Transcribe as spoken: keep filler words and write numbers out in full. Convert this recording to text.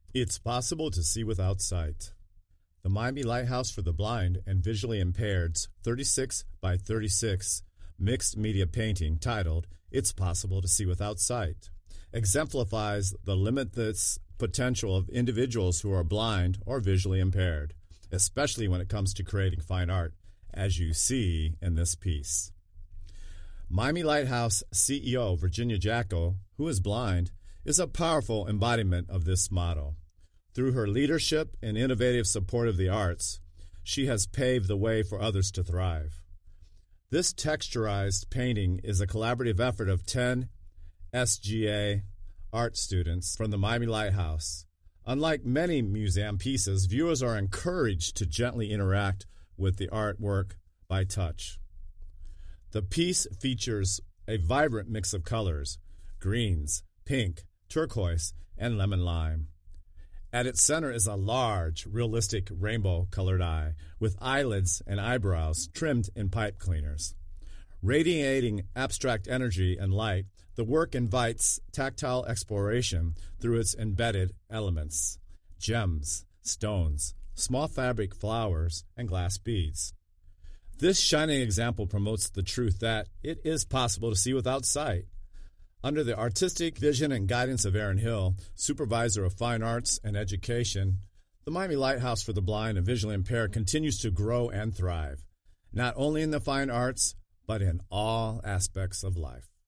It's possible to see without sight. The Miami Lighthouse for the Blind and Visually Impaired's thirty-six by thirty-six mixed media painting titled It's Possible to See Without Sight exemplifies the limitless potential of individuals who are blind or visually impaired, especially when it comes to creating fine art, as you see in this piece. Miami Lighthouse C E O Virginia Jacko, who is blind, is a powerful embodiment of this motto. Through her leadership and innovative support of the arts, she has paved the way for others to thrive. This texturized painting is a collaborative effort of ten S G A art students from the Miami Lighthouse. Unlike many museum pieces, viewers are encouraged to gently interact with the artwork by touch. The piece features a vibrant mix of colors: greens, pink, turquoise, and lemon lime. At its center is a large, realistic rainbow-colored eye with eyelids and eyebrows trimmed in pipe cleaners. Radiating abstract energy and light, the work invites tactile exploration through its embedded elements: gems, stones, small fabric flowers, and glass beads. This shining example promotes the truth that it is possible to see without sight. Under the artistic vision and guidance of Aaron Hill, Supervisor of Fine Arts and Education, the Miami Lighthouse for the Blind and Visually Impaired continues to grow and thrive, not only in the fine arts, but in all aspects of life.